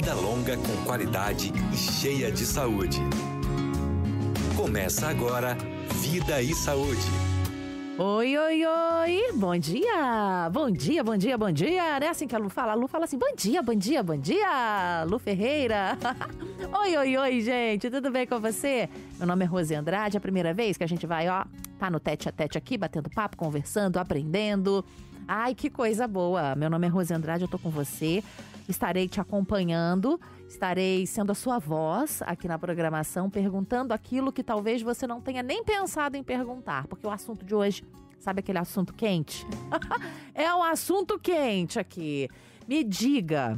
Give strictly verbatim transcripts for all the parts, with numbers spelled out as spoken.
Vida longa com qualidade e cheia de saúde. Começa agora Vida e Saúde. Oi, oi, oi, bom dia, bom dia, bom dia, bom dia, não é assim que a Lu fala? A Lu fala assim, bom dia, bom dia, bom dia, Lu Ferreira. Oi, oi, oi, gente, tudo bem com você? Meu nome é Rose Andrade, é a primeira vez que a gente vai, ó, tá no tete a tete aqui, batendo papo, conversando, aprendendo. Ai, que coisa boa, meu nome é Rose Andrade, eu tô com você, estarei te acompanhando, estarei sendo a sua voz aqui na programação, perguntando aquilo que talvez você não tenha nem pensado em perguntar, porque o assunto de hoje, sabe aquele assunto quente? É um assunto quente aqui. Me diga,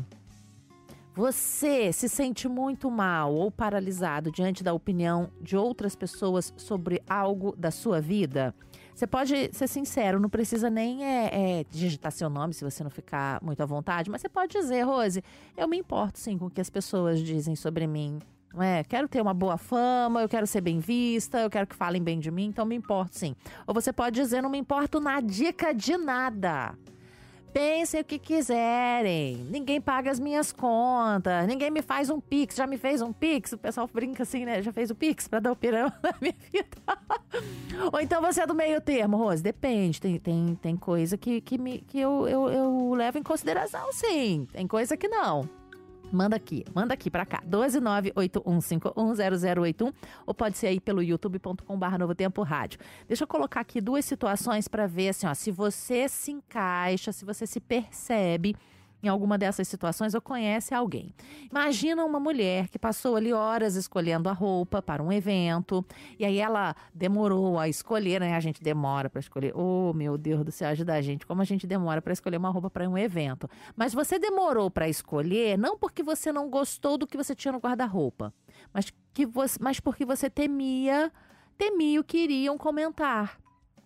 você se sente muito mal ou paralisado diante da opinião de outras pessoas sobre algo da sua vida? Você pode ser sincero, não precisa nem é, é, digitar seu nome se você não ficar muito à vontade, mas você pode dizer, Rose, eu me importo sim com o que as pessoas dizem sobre mim. Não é? Quero ter uma boa fama, eu quero ser bem vista, eu quero que falem bem de mim, então me importo sim. Ou você pode dizer, não me importo na dica de nada. Pensem o que quiserem, ninguém paga as minhas contas, ninguém me faz um pix, já me fez um pix? O pessoal brinca assim, né? Já fez o pix pra dar o pirão na minha vida? Ou então você é do meio termo, Rose? Depende, tem, tem, tem coisa que, que, me, que eu, eu, eu levo em consideração, sim, tem coisa que não. Manda aqui, manda aqui pra cá, doze nove oito um cinco um zero zero oito um, ou pode ser aí pelo youtube ponto com barra Novo Tempo Rádio. Deixa eu colocar aqui duas situações pra ver assim, ó, se você se encaixa, se você se percebe em alguma dessas situações ou conhece alguém. Imagina uma mulher que passou ali horas escolhendo a roupa para um evento, e aí ela demorou a escolher, né? A gente demora para escolher. Oh, meu Deus do céu, ajuda a gente. Como a gente demora para escolher uma roupa para um evento. Mas você demorou para escolher, não porque você não gostou do que você tinha no guarda-roupa, mas, que você, mas porque você temia, temia o que iriam comentar.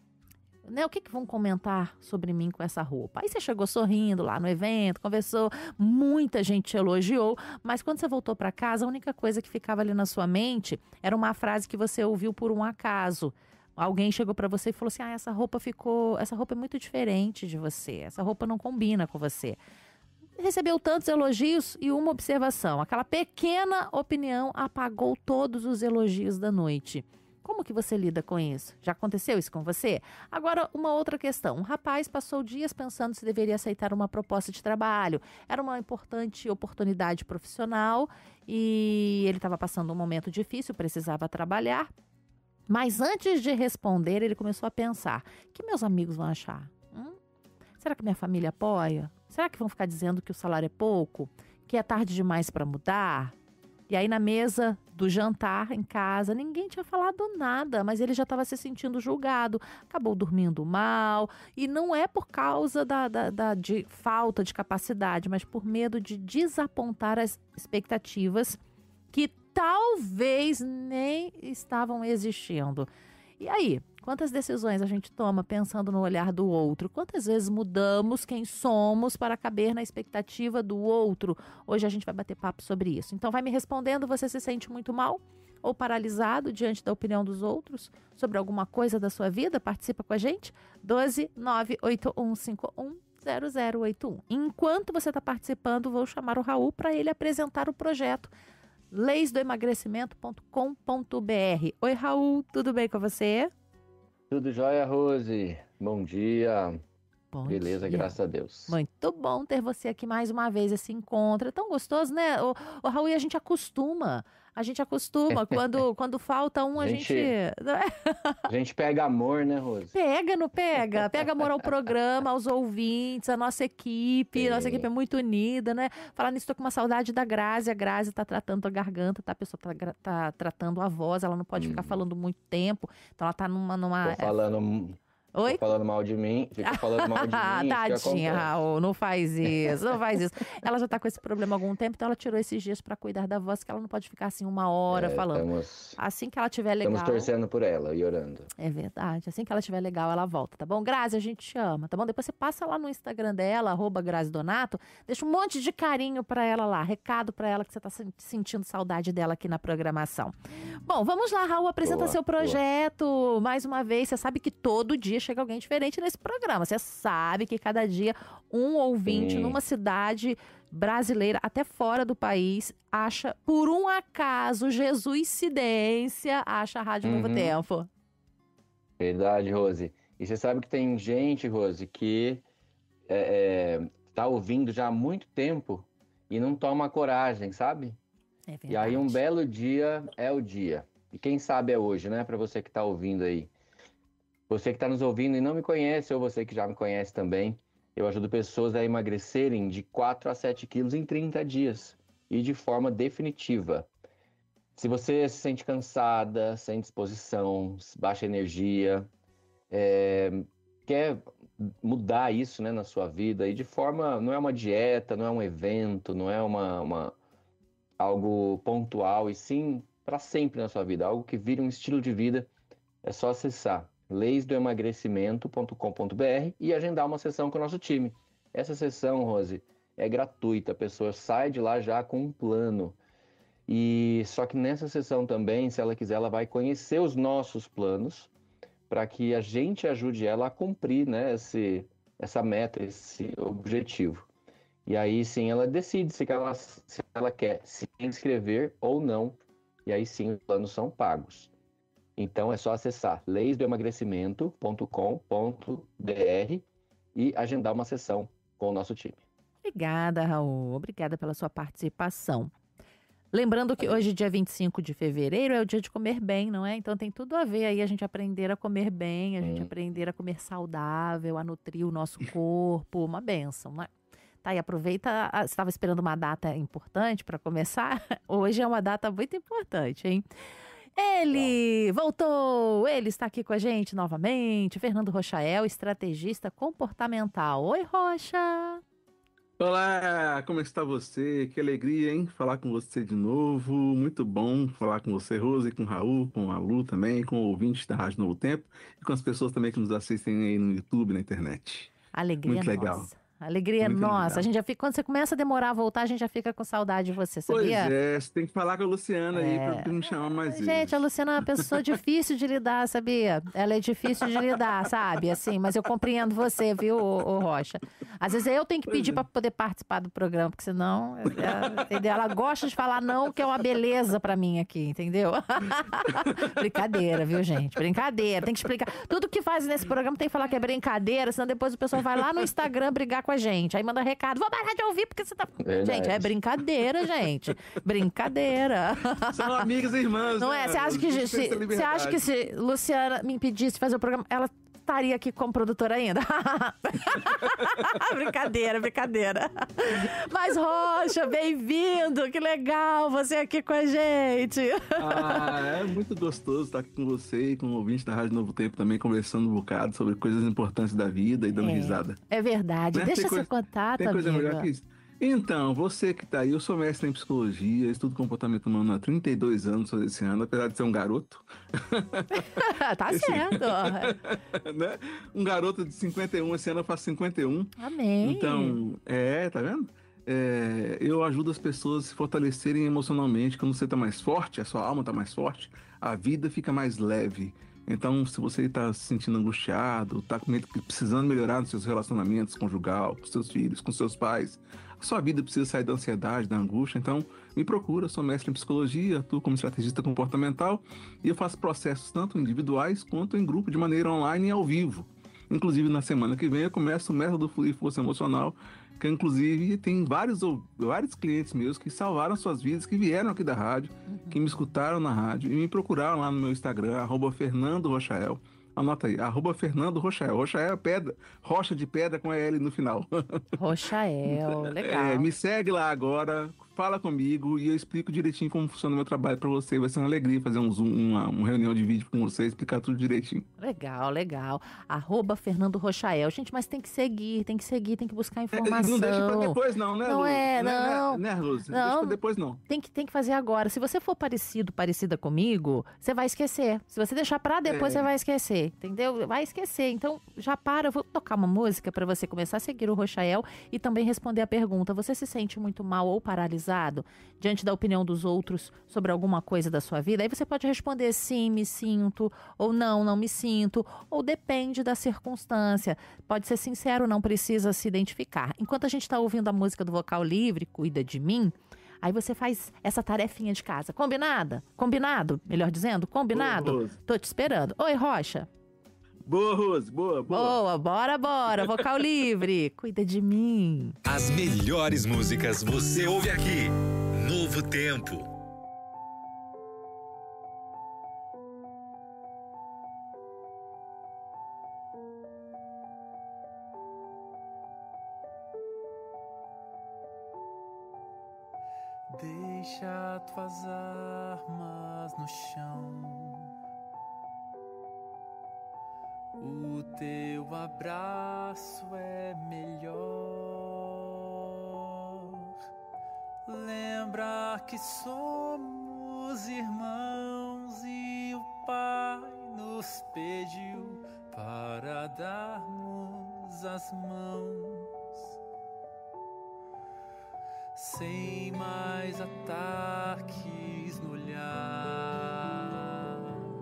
Né, o que, que vão comentar sobre mim com essa roupa? Aí você chegou sorrindo lá no evento, conversou, muita gente te elogiou, mas quando você voltou para casa, a única coisa que ficava ali na sua mente era uma frase que você ouviu por um acaso. Alguém chegou para você e falou assim, ah, essa roupa ficou, essa roupa é muito diferente de você, essa roupa não combina com você. Recebeu tantos elogios e uma observação, aquela pequena opinião apagou todos os elogios da noite. Como que você lida com isso? Já aconteceu isso com você? Agora, uma outra questão. Um rapaz passou dias pensando se deveria aceitar uma proposta de trabalho. Era uma importante oportunidade profissional e ele estava passando um momento difícil, precisava trabalhar. Mas antes de responder, ele começou a pensar, o que meus amigos vão achar? Hum? Será que minha família apoia? Será que vão ficar dizendo que o salário é pouco? Que é tarde demais para mudar? E aí na mesa do jantar em casa, ninguém tinha falado nada, mas ele já estava se sentindo julgado, acabou dormindo mal, e não é por causa da, da, da de falta de capacidade, mas por medo de desapontar as expectativas que talvez nem estavam existindo. E aí, quantas decisões a gente toma pensando no olhar do outro? Quantas vezes mudamos quem somos para caber na expectativa do outro? Hoje a gente vai bater papo sobre isso. Então vai me respondendo, você se sente muito mal ou paralisado diante da opinião dos outros sobre alguma coisa da sua vida? Participa com a gente, doze nove oito um cinco um zero zero oito um. Enquanto você está participando, vou chamar o Raul para ele apresentar o projeto leis do emagrecimento ponto com ponto br. Oi, Raul, tudo bem com você? Tudo jóia, Rose? Bom dia. Bom Beleza, dia. graças a Deus. Muito bom ter você aqui mais uma vez, esse encontro. É tão gostoso, né? O, o Raul, e a gente acostuma. A gente acostuma. Quando, quando falta um, a, a gente... gente... A gente pega amor, né, Rose? Pega, não pega? Pega amor ao programa, aos ouvintes, a nossa equipe. Sim. Nossa equipe é muito unida, né? Falar nisso, tô com uma saudade da Grazi. A Grazi tá tratando a garganta, tá? A pessoa tá, tá tratando a voz. Ela não pode hum. ficar falando muito tempo. Então ela tá numa... numa... Tô falando... Oi? Fica falando mal de mim, fica falando mal de mim. Tadinha, Raul, não faz isso, não faz isso. Ela já tá com esse problema há algum tempo, então ela tirou esses dias pra cuidar da voz, que ela não pode ficar assim uma hora é, falando. Estamos, assim que ela tiver legal... Estamos torcendo por ela e orando. É verdade, assim que ela tiver legal, ela volta, tá bom? Grazi, a gente te ama, tá bom? Depois você passa lá no Instagram dela, arroba Grazi Donato, deixa um monte de carinho pra ela lá, recado pra ela que você tá sentindo saudade dela aqui na programação. Bom, vamos lá, Raul, apresenta boa, seu projeto. Boa. Mais uma vez, você sabe que todo dia dia chega alguém diferente nesse programa. Você sabe que cada dia um ouvinte Sim. numa cidade brasileira, até fora do país, acha, por um acaso, Jesuscidência, acha a Rádio Novo Uhum. Tempo. Verdade, Rose. E você sabe que tem gente, Rose, que é, é, tá ouvindo já há muito tempo e não toma coragem, sabe? É verdade. E aí um belo dia é o dia. E quem sabe é hoje, né? Para você que tá ouvindo aí. Você que tá nos ouvindo e não me conhece, ou você que já me conhece também, eu ajudo pessoas a emagrecerem de quatro a sete quilos em trinta dias. E de forma definitiva. Se você se sente cansada, sem disposição, baixa energia, é, quer mudar isso, né, na sua vida, e de forma, não é uma dieta, não é um evento, não é uma, uma algo pontual, e sim para sempre na sua vida, algo que vire um estilo de vida, é só acessar leis do emagrecimento ponto com ponto b r e agendar uma sessão com o nosso time. Essa sessão, Rose, é gratuita, a pessoa sai de lá já com um plano. E só que nessa sessão também, se ela quiser, ela vai conhecer os nossos planos para que a gente ajude ela a cumprir, né, esse, essa meta, esse objetivo. E aí sim ela decide se ela, se ela quer se inscrever ou não. E aí sim os planos são pagos. Então é só acessar leis do emagrecimento ponto com ponto b r e agendar uma sessão com o nosso time. Obrigada, Raul. Obrigada pela sua participação. Lembrando que hoje, dia vinte e cinco de fevereiro, é o dia de comer bem, não é? Então tem tudo a ver aí a gente aprender a comer bem, a gente Hum. aprender a comer saudável, a nutrir o nosso corpo, uma bênção, não é? Tá, e aproveita, ah, você estava esperando uma data importante para começar? Hoje é uma data muito importante, hein? Ele voltou, ele está aqui com a gente novamente, Fernando Rochael, estrategista comportamental. Oi, Rocha! Olá, como está você? Que alegria, hein? Falar com você de novo. Muito bom falar com você, Rose, com o Raul, com a Lu também, com o ouvinte da Rádio Novo Tempo e com as pessoas também que nos assistem aí no YouTube, na internet. Alegria Muito legal. nossa. Alegria Muito nossa. legal. A gente já fica, quando você começa a demorar a voltar, a gente já fica com saudade de você, Pois sabia? é, você tem que falar com a Luciana aí É. pra pra me chamar mais vezes. Gente, a Luciana é uma pessoa difícil de lidar, sabia? Ela é difícil de lidar, sabe? Assim, mas eu compreendo você, viu, ô, ô Rocha? Às vezes eu tenho que pedir para poder participar do programa, porque senão, ela, entendeu? Ela gosta de falar não, que é uma beleza para mim aqui, entendeu? Brincadeira, viu, gente? Brincadeira. Tem que explicar. Tudo que faz nesse programa tem que falar que é brincadeira, senão depois o pessoal vai lá no Instagram brigar com a gente. Aí manda recado, vou parar de ouvir porque você tá... Verdade. Gente, é brincadeira, gente. Brincadeira. São amigas e irmãs, Não né? é? Você acha, que, A gente se, tem essa você acha que liberdade. se Luciana me impedisse de fazer o programa, ela estaria aqui como produtora ainda? Brincadeira, brincadeira. Mas, Rocha, bem-vindo. Que legal você aqui com a gente. Ah, é muito gostoso estar aqui com você e com o ouvinte da Rádio Novo Tempo também, conversando um bocado sobre coisas importantes da vida e dando É, risada. É verdade. Né? Deixa Tem seu coisa- contato, Tem coisa amiga. melhor que isso? Então, você que tá aí, eu sou mestre em psicologia, estudo comportamento humano há trinta e dois anos esse ano, apesar de ser um garoto, Tá certo. né? Um garoto de cinquenta e um, esse ano eu faço cinquenta e um. Amém. Então, é, tá vendo? É, eu ajudo as pessoas a se fortalecerem emocionalmente. Quando você tá mais forte, a sua alma tá mais forte, a vida fica mais leve. Então, se você está se sentindo angustiado, está precisando melhorar nos seus relacionamentos conjugal, com seus filhos, com seus pais, a sua vida precisa sair da ansiedade, da angústia, então me procura, eu sou mestre em psicologia, atuo como estrategista comportamental e eu faço processos tanto individuais quanto em grupo, de maneira online e ao vivo. Inclusive, na semana que vem eu começo o método Fluir Força Emocional, que inclusive tem vários, vários clientes meus que salvaram suas vidas, que vieram aqui da rádio, Uhum. que me escutaram na rádio e me procuraram lá no meu Instagram, arroba Fernando Rochael. Anota aí, arroba Fernando Rochael. Rochael é pedra, rocha de pedra com L no final. Rochael, legal. É, me segue lá agora, fala comigo e eu explico direitinho como funciona o meu trabalho para você. Vai ser uma alegria fazer um Zoom, uma, uma reunião de vídeo com você, explicar tudo direitinho. Legal, legal. Arroba Fernando Rochael. Gente, mas tem que seguir, tem que seguir, tem que buscar É, informação. não deixa pra depois não, né, Não Lu? é, Né, não. Né, né, Lúcia? Não. Deixa pra depois não. Tem que, tem que fazer agora. Se você for parecido, parecida comigo, você vai esquecer. Se você deixar pra depois, É. você vai esquecer. Entendeu? Vai esquecer. Então, já para. Eu vou tocar uma música pra você começar a seguir o Rochael e também responder a pergunta. Você se sente muito mal ou paralisado fragilizado diante da opinião dos outros sobre alguma coisa da sua vida, aí você pode responder sim, me sinto, ou não, não me sinto, ou depende da circunstância. Pode ser sincero, não precisa se identificar. Enquanto a gente está ouvindo a música do Vocal Livre, Cuida de Mim, aí você faz essa tarefinha de casa. Combinada? Combinado? Melhor dizendo, combinado? Boa, Rose. Tô te esperando. Oi, Rocha. Boa, Rose, boa, boa. Boa, bora, bora. Vocal Livre, Cuida de Mim. As melhores músicas você ouve aqui. Novo Tempo. Deixa tuas armas no chão. O teu abraço é melhor. Lembra que somos irmãos e o Pai nos pediu para darmos as mãos. Sem mais ataques no olhar,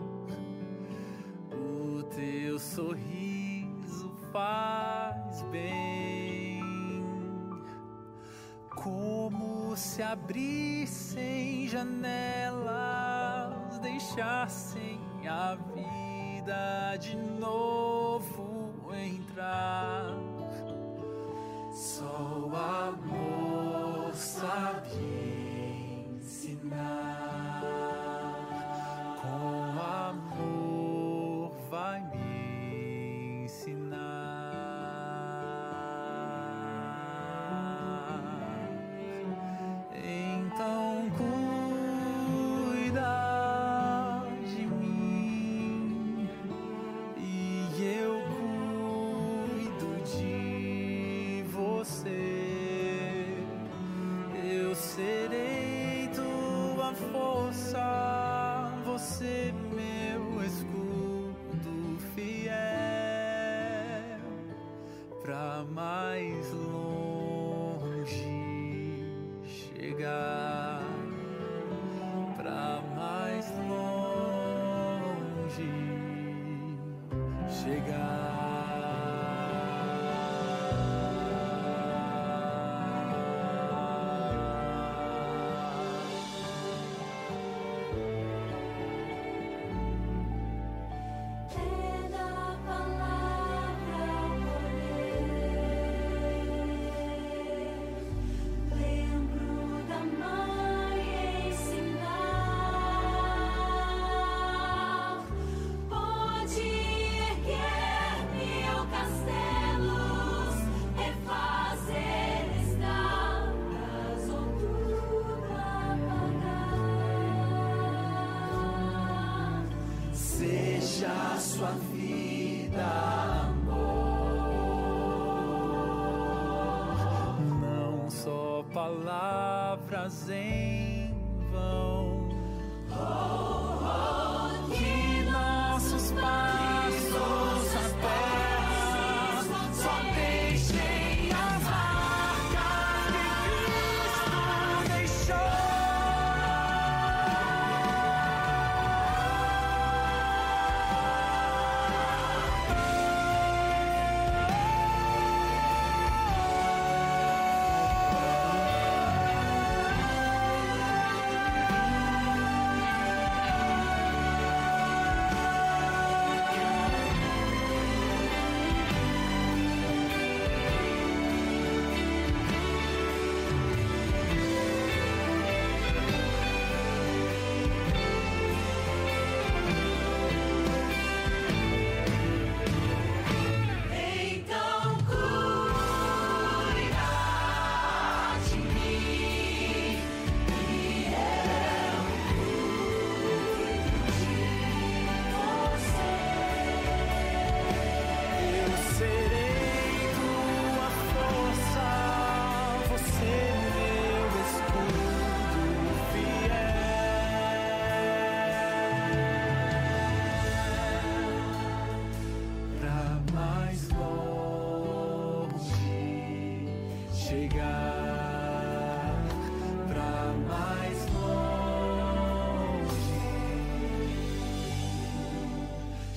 o teu sorriso faz bem, como se abrissem janelas, deixassem a vida de novo entrar. Só o amor sabe ensinar, com amor vai me ensinar. Então cuida de mim e eu cuido de você. Eu serei tua força, você meu escudo fiel, pra mais longe chegar, pra mais longe chegar. Seja sua vida amor, não só palavras em vão. Oh, oh, que nossos passos na terra só deixem as marcas que Cristo deixou. Chegar pra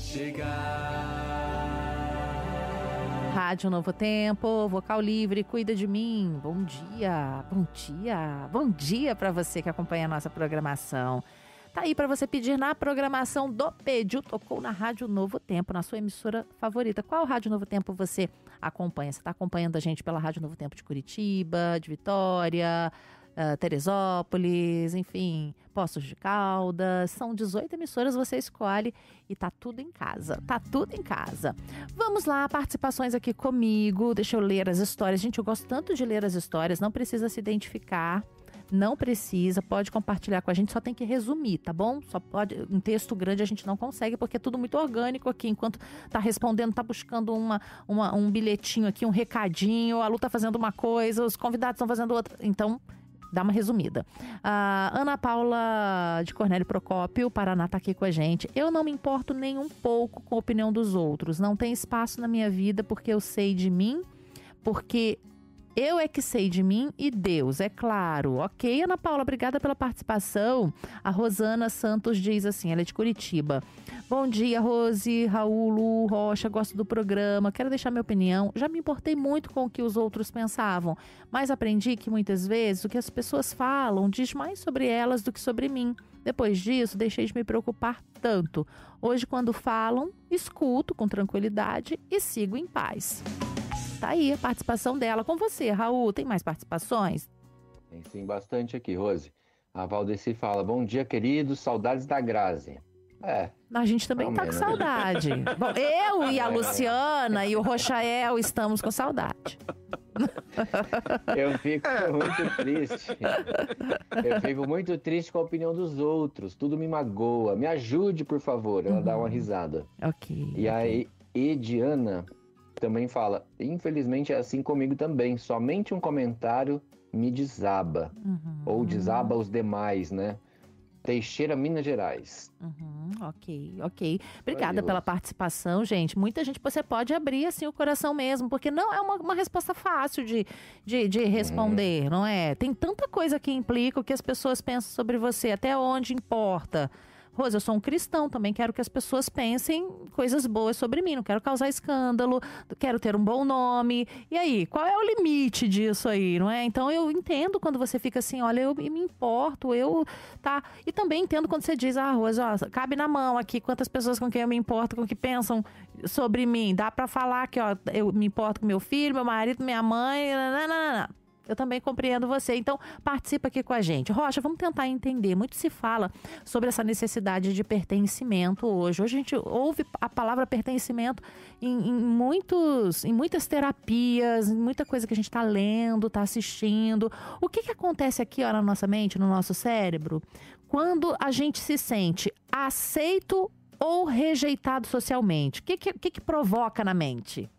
chegar. Rádio Novo Tempo, Vocal Livre, cuida de mim. Bom dia, bom dia, bom dia para você que acompanha a nossa programação. Tá aí para você pedir na programação do Pediu Tocou na Rádio Novo Tempo, na sua emissora favorita. Qual Rádio Novo Tempo você acompanha? Você está acompanhando a gente pela Rádio Novo Tempo de Curitiba, de Vitória, uh, Teresópolis, enfim, Poços de Caldas. São dezoito emissoras, você escolhe e tá tudo em casa. Tá tudo em casa. Vamos lá, participações aqui comigo. Deixa eu ler as histórias. Gente, eu gosto tanto de ler as histórias, não precisa se identificar. Não precisa, pode compartilhar com a gente, só tem que resumir, tá bom? Só pode, um texto grande a gente não consegue, porque é tudo muito orgânico aqui, enquanto tá respondendo, tá buscando uma, uma, um bilhetinho aqui, um recadinho, a Lu tá fazendo uma coisa, os convidados estão fazendo outra, então dá uma resumida. A Ana Paula de Cornélio Procópio, Paraná, tá aqui com a gente. Eu não me importo nem um pouco com a opinião dos outros, não tem espaço na minha vida porque eu sei de mim, porque... eu é que sei de mim e Deus, é claro. Ok, Ana Paula, obrigada pela participação. A Rosana Santos diz assim, ela é de Curitiba. Bom dia, Rose, Raul, Lu, Rocha, gosto do programa, quero deixar minha opinião. Já me importei muito com o que os outros pensavam, mas aprendi que muitas vezes o que as pessoas falam diz mais sobre elas do que sobre mim. Depois disso, deixei de me preocupar tanto. Hoje, quando falam, escuto com tranquilidade e sigo em paz. Tá aí a participação dela com você, Raul. Tem mais participações? Tem sim, bastante aqui, Rose. A Valdeci fala, bom dia, queridos, saudades da Grazi. É. A gente também tá com saudade. Bom, eu e a Luciana e o Rochael estamos com saudade. Eu fico muito triste. Eu fico muito triste com a opinião dos outros. Tudo me magoa. Me ajude, por favor. Ela uhum. dá uma risada. Ok. E aí, Ediana... também fala, infelizmente é assim comigo também, somente um comentário me desaba, uhum. ou desaba os demais, né? Teixeira, Minas Gerais. Uhum, ok, ok. Obrigada pela participação, gente. Muita gente, você pode abrir assim o coração mesmo, porque não é uma, uma resposta fácil de, de, de responder, uhum. não é? Tem tanta coisa que implica o que as pessoas pensam sobre você, até onde importa. Rose, eu sou um cristão, também quero que as pessoas pensem coisas boas sobre mim, não quero causar escândalo, quero ter um bom nome. E aí, qual é o limite disso aí, não é? Então eu entendo quando você fica assim, olha, eu me importo, eu, tá? E também entendo quando você diz, ah, Rose, ó, cabe na mão aqui quantas pessoas com quem eu me importo, com o que pensam sobre mim. Dá pra falar que, ó, eu me importo com meu filho, meu marido, minha mãe, nananana. Eu também compreendo você. Então, participa aqui com a gente. Rocha, vamos tentar entender. Muito se fala sobre essa necessidade de pertencimento hoje. Hoje a gente ouve a palavra pertencimento em, em, muitos, em muitas terapias, em muita coisa que a gente está lendo, está assistindo. O que, que acontece aqui ó, na nossa mente, no nosso cérebro, quando a gente se sente aceito ou rejeitado socialmente? O que, que, que, que provoca na mente?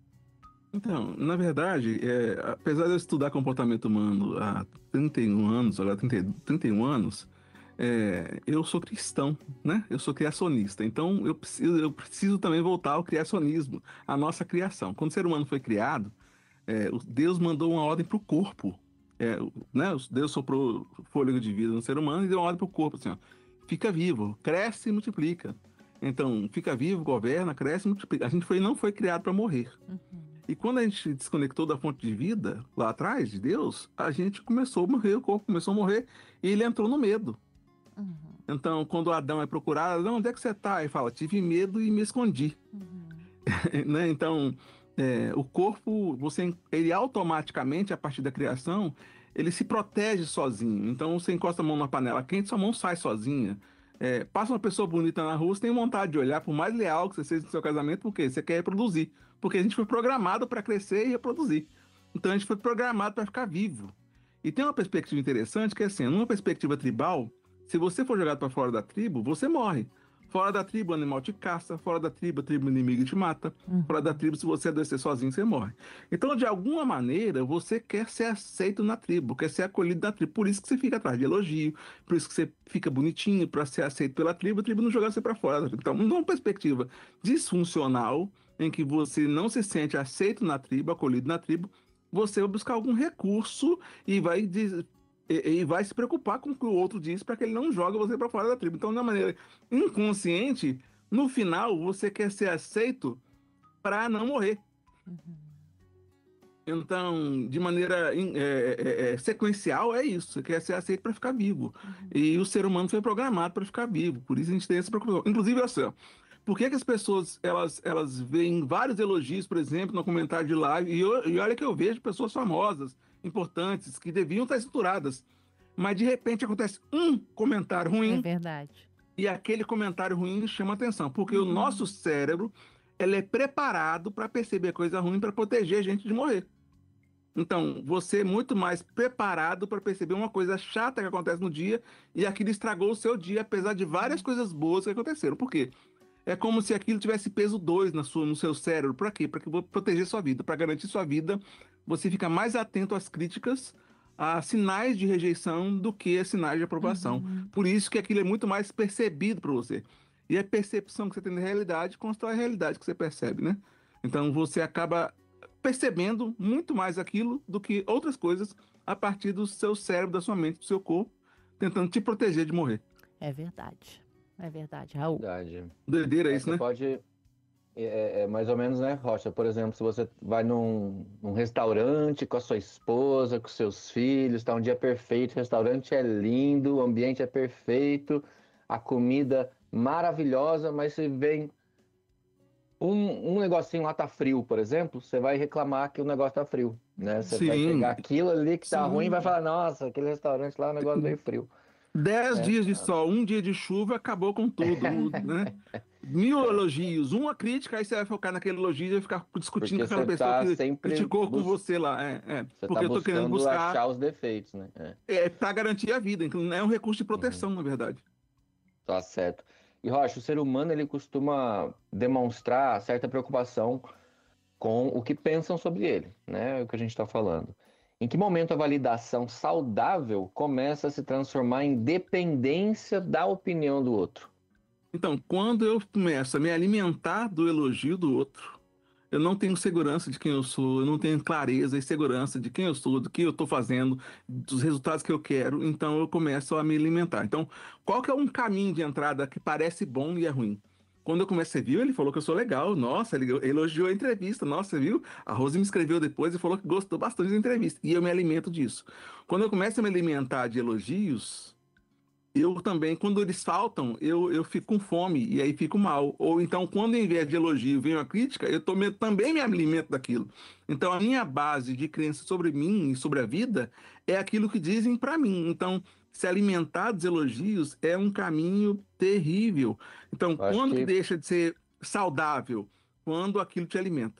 Então, na verdade, é, apesar de eu estudar comportamento humano há trinta e um anos, agora trinta, trinta e um anos, é, eu sou cristão, né? Eu sou criacionista. Então, eu preciso, eu preciso também voltar ao criacionismo, à nossa criação. Quando o ser humano foi criado, é, Deus mandou uma ordem para o corpo. É, né? Deus soprou fôlego de vida no ser humano e deu uma ordem para o corpo, assim, ó, fica vivo, cresce e multiplica. Então, fica vivo, governa, cresce e multiplica. A gente foi, não foi criado para morrer. Uhum. E quando a gente desconectou da fonte de vida, lá atrás, de Deus, a gente começou a morrer, o corpo começou a morrer, e ele entrou no medo. Uhum. Então, quando Adão é procurado, Adão, onde é que você está? Ele fala, tive medo e me escondi. Uhum. Né? Então, é, o corpo, você, ele automaticamente, a partir da criação, ele se protege sozinho. Então, você encosta a mão na panela quente, sua mão sai sozinha. É, passa uma pessoa bonita na rua, você tem vontade de olhar, por mais leal que você seja no seu casamento, porque você quer reproduzir. Porque a gente foi programado para crescer e reproduzir. Então a gente foi programado para ficar vivo. E tem uma perspectiva interessante que é assim, numa perspectiva tribal, se você for jogado para fora da tribo, você morre. Fora da tribo, o animal te caça. Fora da tribo, a tribo inimiga te mata. Uhum. Fora da tribo, se você adoecer sozinho, você morre. Então, de alguma maneira, você quer ser aceito na tribo, quer ser acolhido na tribo. Por isso que você fica atrás de elogio, por isso que você fica bonitinho para ser aceito pela tribo, a tribo não joga você para fora. Então, numa perspectiva disfuncional, em que você não se sente aceito na tribo, acolhido na tribo, você vai buscar algum recurso e vai... Diz... E, e vai se preocupar com o que o outro diz para que ele não jogue você para fora da tribo. Então, de uma maneira inconsciente, No final, você quer ser aceito para não morrer. Uhum. Então, de maneira é, é, é, sequencial, é isso. Você quer ser aceito para ficar vivo. Uhum. E o ser humano foi programado para ficar vivo. Por isso a gente tem essa preocupação. Inclusive, olha só, por que, que as pessoas elas, elas veem vários elogios, por exemplo, no comentário de live, e, eu, e olha que eu vejo pessoas famosas, importantes, que deviam estar estruturadas, mas de repente acontece um comentário ruim. É verdade. E aquele comentário ruim chama atenção, porque uhum. o nosso cérebro ele é preparado para perceber coisa ruim, para proteger a gente de morrer. Então, você é muito mais preparado para perceber uma coisa chata que acontece no dia e aquilo estragou o seu dia, apesar de várias coisas boas que aconteceram. Por quê? É como se aquilo tivesse peso dois na sua, no seu cérebro. Para quê? Para proteger sua vida, para garantir sua vida. Você fica mais atento às críticas, a sinais de rejeição do que a sinais de aprovação. Uhum. Por isso que aquilo é muito mais percebido por você. E a percepção que você tem da realidade constrói a realidade que você percebe, né? Então, você acaba percebendo muito mais aquilo do que outras coisas a partir do seu cérebro, da sua mente, do seu corpo, tentando te proteger de morrer. É verdade. É verdade, Raul. Verdade. Doideira é, isso, você né? Pode, é, é mais ou menos, né, Rocha? Por exemplo, se você vai num, num restaurante com a sua esposa, com seus filhos, tá um dia perfeito, o restaurante é lindo, o ambiente é perfeito, a comida maravilhosa, mas se vem Um, um negocinho lá tá frio, por exemplo, você vai reclamar que o negócio tá frio, né? Você Sim, vai pegar aquilo ali que tá sim. ruim e vai falar, nossa, aquele restaurante lá, o negócio meio frio. Dez é. dias de sol, um dia de chuva, acabou com tudo, né? Mil elogios, uma crítica, aí você vai focar naquele elogio e vai ficar discutindo Porque com aquela pessoa tá que criticou bus... com você lá. É, é. Você Porque tá eu tô querendo buscar achar os defeitos, né? É, é para garantir a vida, então não é um recurso de proteção, uhum. na verdade. Tá certo. E, Rocha, o ser humano ele costuma demonstrar certa preocupação com o que pensam sobre ele, né? É o que a gente está falando. Em que momento a validação saudável começa a se transformar em dependência da opinião do outro? Então, quando eu começo a me alimentar do elogio do outro, eu não tenho segurança de quem eu sou, eu não tenho clareza e segurança de quem eu sou, do que eu estou fazendo, dos resultados que eu quero, então eu começo a me alimentar. Então, qual que é um caminho de entrada que parece bom e é ruim? Quando eu começo, você viu? Ele falou que eu sou legal, nossa, ele elogiou a entrevista, nossa, você viu? A Rose me escreveu depois e falou que gostou bastante da entrevista, e eu me alimento disso. Quando eu começo a me alimentar de elogios, eu também, quando eles faltam, eu, eu fico com fome e aí fico mal. Ou então, quando em vez de elogio vem uma crítica, eu tô, também me alimento daquilo. Então, a minha base de crença sobre mim e sobre a vida é aquilo que dizem para mim. Então, se alimentar dos elogios é um caminho terrível. Então, Acho quando que... que deixa de ser saudável? Quando aquilo te alimenta.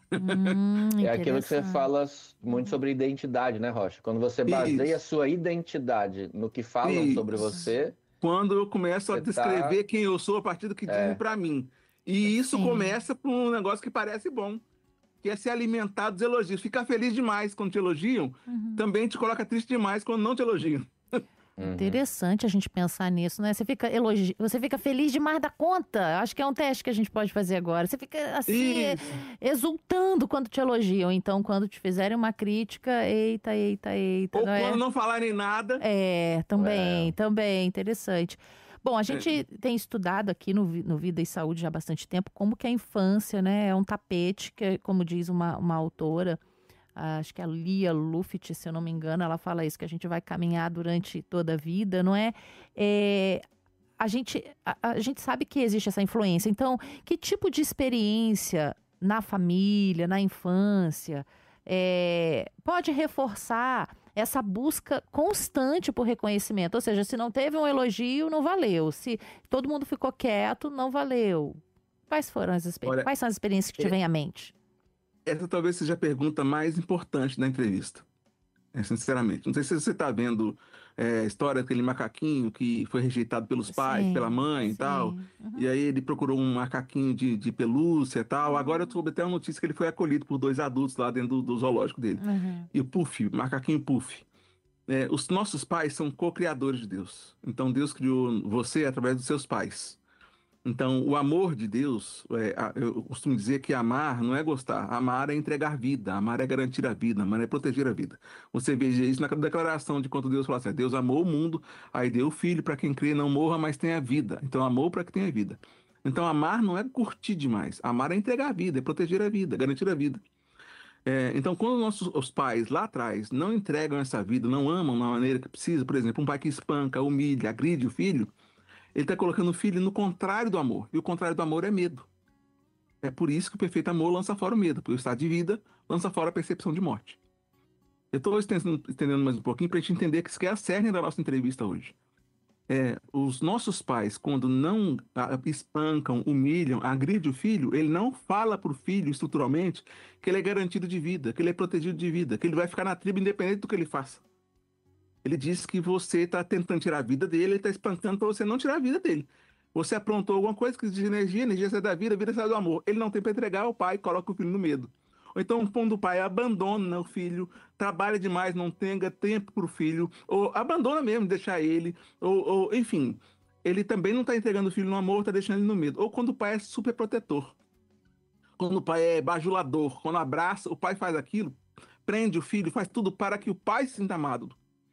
Hum, é aquilo que você fala muito sobre identidade, né, Rocha? Quando você baseia a sua identidade no que falam Isso. sobre você... Quando eu começo a descrever tá... quem eu sou a partir do que dizem é. para mim. E isso Sim. começa por um negócio que parece bom, que é se alimentar dos elogios. Ficar feliz demais quando te elogiam, uhum. também te coloca triste demais quando não te elogiam. Uhum. Interessante a gente pensar nisso, né? Você fica elogi... você fica feliz demais da conta. Acho que é um teste que a gente pode fazer agora. Você fica assim, Isso. exultando quando te elogiam. Então, quando te fizerem uma crítica, eita, eita, eita. Ou não quando é? não falarem nada. É, também, é. também, interessante. Bom, a gente É. tem estudado aqui no, no Vida e Saúde já há bastante tempo como que a infância, né, é um tapete, que, como diz uma, uma autora, acho que é a Lia Luft, se eu não me engano, ela fala isso, que a gente vai caminhar durante toda a vida, não é? é a, gente, a, a gente sabe que existe essa influência. Então, que tipo de experiência na família, na infância, é, pode reforçar essa busca constante por reconhecimento? Ou seja, se não teve um elogio, não valeu. Se todo mundo ficou quieto, não valeu. Quais foram as experiências? Olha, Quais são as experiências que te é... vêm à mente? Essa talvez seja a pergunta mais importante da entrevista, é, sinceramente. Não sei se você está vendo é, a história daquele macaquinho que foi rejeitado pelos pais, sim, pela mãe sim. e tal, uhum. e aí ele procurou um macaquinho de, de pelúcia e tal. Uhum. Agora eu soube até uma notícia que ele foi acolhido por dois adultos lá dentro do, do zoológico dele. Uhum. E o Puff, o macaquinho Puff. É, os nossos pais são co-criadores de Deus. Então Deus criou você através dos seus pais. Então, o amor de Deus, é, eu costumo dizer que amar não é gostar, amar é entregar vida, amar é garantir a vida, amar é proteger a vida. Você veja isso na declaração de quando Deus fala assim, Deus amou o mundo, aí deu o Filho para quem crê não morra, mas tenha vida. Então, amou para que tenha vida. Então, amar não é curtir demais. Amar é entregar a vida, é proteger a vida, garantir a vida. É, então, quando nossos os pais lá atrás não entregam essa vida, não amam da maneira que precisa, por exemplo, um pai que espanca, humilha, agride o filho, ele está colocando o filho no contrário do amor. E o contrário do amor é medo. É por isso que o perfeito amor lança fora o medo, porque o estado de vida lança fora a percepção de morte. Eu estou estendendo mais um pouquinho para a gente entender que isso que é a cerne da nossa entrevista hoje. É, os nossos pais, quando não ah, espancam, humilham, agridem o filho, ele não fala para o filho estruturalmente que ele é garantido de vida, que ele é protegido de vida, que ele vai ficar na tribo independente do que ele faça. Ele diz que você está tentando tirar a vida dele, ele está espancando para você não tirar a vida dele. Você aprontou alguma coisa que diz energia, energia sai da vida, a vida sai do amor. Ele não tem para entregar ao pai, coloca o filho no medo. Ou então, quando o pai abandona o filho, trabalha demais, não tenha tempo para o filho, ou abandona mesmo, deixar ele, ou, ou enfim, ele também não está entregando o filho no amor, está deixando ele no medo. Ou quando o pai é super protetor, quando o pai é bajulador, quando abraça, o pai faz aquilo, prende o filho, faz tudo para que o pai se sinta amado.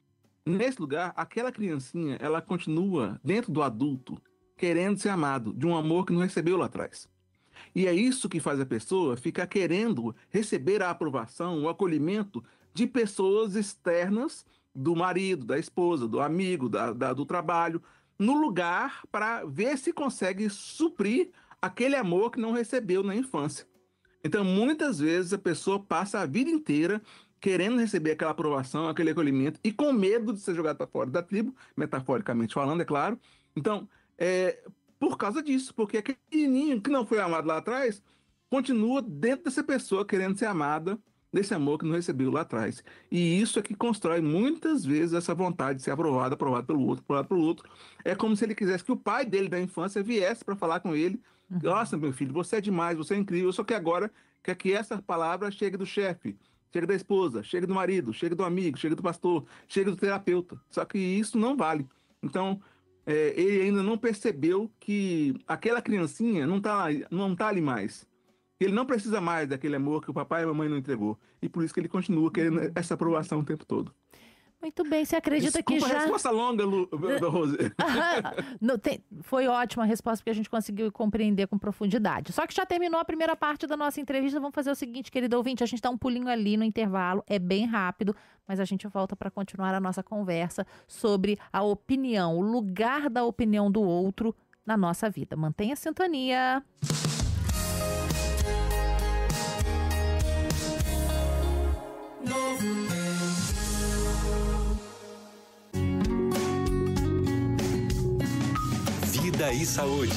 Nesse lugar, aquela criancinha, ela continua dentro do adulto, querendo ser amado, de um amor que não recebeu lá atrás. E é isso que faz a pessoa ficar querendo receber a aprovação, o acolhimento de pessoas externas do marido, da esposa, do amigo, da, da, do trabalho, no lugar para ver se consegue suprir aquele amor que não recebeu na infância. Então, muitas vezes, a pessoa passa a vida inteira querendo receber aquela aprovação, aquele acolhimento, e com medo de ser jogado para fora da tribo, metaforicamente falando, é claro. Então, é... por causa disso, porque aquele menininho que não foi amado lá atrás continua dentro dessa pessoa querendo ser amada, desse amor que não recebeu lá atrás. E isso é que constrói muitas vezes essa vontade de ser aprovado, aprovado pelo outro, aprovado pelo outro. É como se ele quisesse que o pai dele da infância viesse para falar com ele. Uhum. Nossa, meu filho, você é demais, você é incrível, só que agora quer que essa palavra chegue do chefe, chegue da esposa, chegue do marido, chegue do amigo, chegue do pastor, chegue do terapeuta. Só que isso não vale. Então, É, ele ainda não percebeu que aquela criancinha não está não tá ali mais. Ele não precisa mais daquele amor que o papai e a mamãe não entregou. E por isso que ele continua querendo essa aprovação o tempo todo. Muito bem, você acredita Desculpa que já... a resposta longa, Lu, Rose. Não, tem... Foi ótima a resposta, porque a gente conseguiu compreender com profundidade. Só que já terminou a primeira parte da nossa entrevista. Vamos fazer o seguinte, querido ouvinte, a gente dá um pulinho ali no intervalo, é bem rápido, mas a gente volta para continuar a nossa conversa sobre a opinião, o lugar da opinião do outro na nossa vida. Mantenha a sintonia. Vida e Saúde.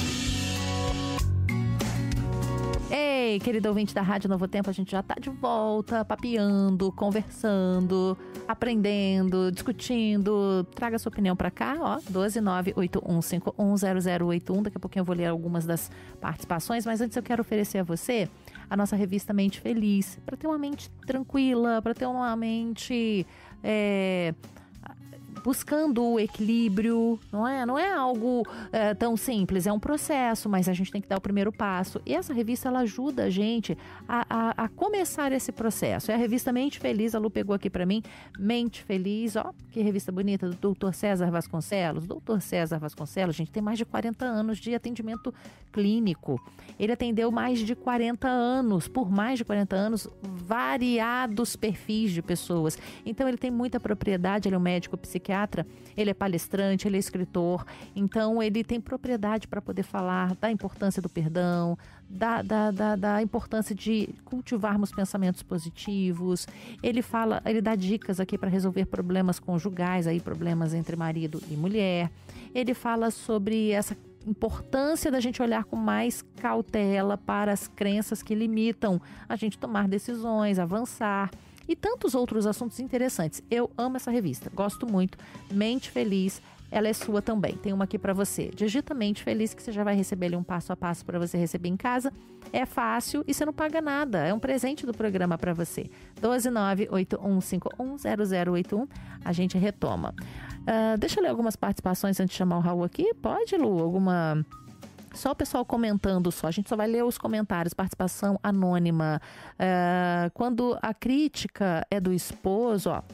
Ei, querido ouvinte da Rádio Novo Tempo, a gente já tá de volta, papeando, conversando, aprendendo, discutindo. Traga sua opinião pra cá, ó, doze nove oito um cinco um zero zero oito um. Daqui a pouquinho eu vou ler algumas das participações, mas antes eu quero oferecer a você a nossa revista Mente Feliz, para ter uma mente tranquila, para ter uma mente... É... buscando o equilíbrio, não é? Não é algo é, tão simples, é um processo, mas a gente tem que dar o primeiro passo. E essa revista, ela ajuda a gente a, a, a começar esse processo. É a revista Mente Feliz, a Lu pegou aqui pra mim, Mente Feliz, ó, que revista bonita, do doutor César Vasconcelos. doutor César Vasconcelos, gente, tem mais de quarenta anos de atendimento clínico. Ele atendeu mais de quarenta anos, por mais de quarenta anos, variados perfis de pessoas. Então, ele tem muita propriedade, ele é um médico psiquiatra, ele é palestrante, ele é escritor, então ele tem propriedade para poder falar da importância do perdão, da, da, da, da importância de cultivarmos pensamentos positivos. Ele fala, ele dá dicas aqui para resolver problemas conjugais, aí problemas entre marido e mulher. Ele fala sobre essa importância da gente olhar com mais cautela para as crenças que limitam a gente tomar decisões, avançar. E tantos outros assuntos interessantes. Eu amo essa revista, gosto muito. Mente Feliz, ela é sua também. Tem uma aqui para você. Digita Mente Feliz que você já vai receber ali um passo a passo para você receber em casa. É fácil e você não paga nada. É um presente do programa para você. doze nove oito um cinco um zero zero oito um. A gente retoma. Uh, deixa eu ler algumas participações antes de chamar o Raul aqui. Pode, Lu? Alguma... Só o pessoal comentando só, a gente só vai ler os comentários, participação anônima. É, quando a crítica é do esposo, ó,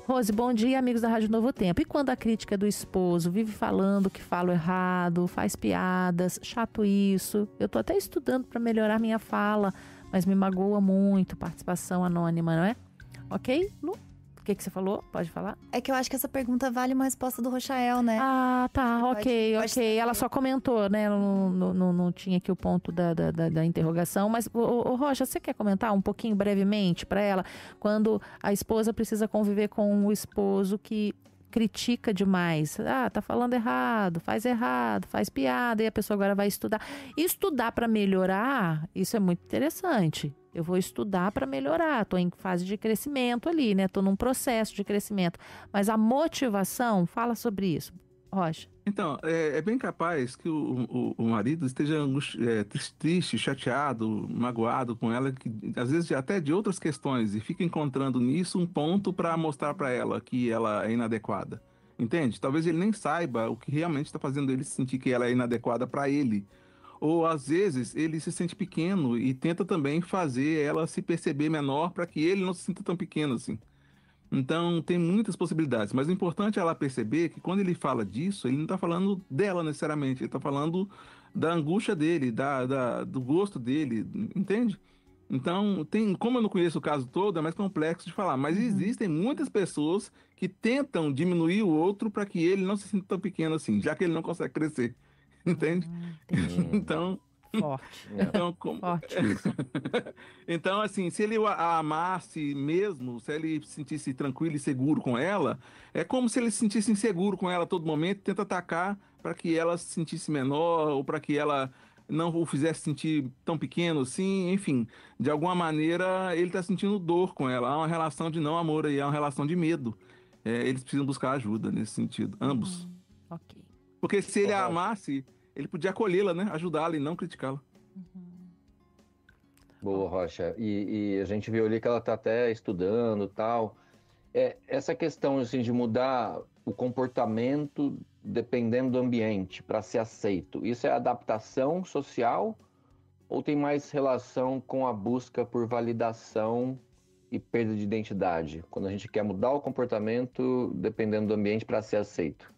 Rose, bom dia, amigos da Rádio Novo Tempo. E quando a crítica do esposo vive falando que falo errado, faz piadas, chato isso. Eu tô até estudando para melhorar minha fala, mas me magoa muito. Participação anônima, não é? Ok, Lu? O que, que você falou? Pode falar? É que eu acho que essa pergunta vale uma resposta do Rochael, né? Ah, tá, Pode- ok, pode ok. ser. Ela só comentou, né? Não, não, não, não tinha aqui o ponto da, da, da, da interrogação. Mas, ô, ô, ô, Rocha, você quer comentar um pouquinho brevemente para ela? Quando a esposa precisa conviver com o esposo que critica demais. Ah, tá falando errado, faz errado, faz piada. E a pessoa agora vai estudar. Estudar para melhorar, isso é muito interessante. Eu vou estudar para melhorar, estou em fase de crescimento ali, né? Estou num processo de crescimento. Mas a motivação, fala sobre isso, Rocha. Então, é, é bem capaz que o, o, o marido esteja angusti- é, tris- triste, chateado, magoado com ela, que, às vezes até de outras questões, e fica encontrando nisso um ponto para mostrar para ela que ela é inadequada. Entende? Talvez ele nem saiba o que realmente está fazendo ele sentir que ela é inadequada para ele. Ou às vezes ele se sente pequeno e tenta também fazer ela se perceber menor para que ele não se sinta tão pequeno assim. Então tem muitas possibilidades, mas o importante é ela perceber que quando ele fala disso, ele não está falando dela necessariamente, ele está falando da angústia dele, da, da- do gosto dele, entende? Então, tem, como eu não conheço o caso todo, é mais complexo de falar, mas existem muitas pessoas que tentam diminuir o outro para que ele não se sinta tão pequeno assim, já que ele não consegue crescer, entende? Então, Forte, então, como... forte. Então, assim, se ele a a amasse mesmo, se ele se sentisse tranquilo e seguro com ela, é como se ele se sentisse inseguro com ela a todo momento, e tenta atacar para que ela se sentisse menor ou para que ela não o fizesse sentir tão pequeno assim, enfim, de alguma maneira ele está sentindo dor com ela. Há uma relação de não amor aí, há uma relação de medo. É, eles precisam buscar ajuda nesse sentido, ambos. Ok. Porque se ele a Correto. amasse, ele podia acolhê-la, né? Ajudá-la e não criticá-la. Boa, Rocha. E, e a gente viu ali que ela está até estudando e tal. É, essa questão assim, de mudar o comportamento dependendo do ambiente para ser aceito, isso é adaptação social ou tem mais relação com a busca por validação e perda de identidade? Quando a gente quer mudar o comportamento dependendo do ambiente para ser aceito.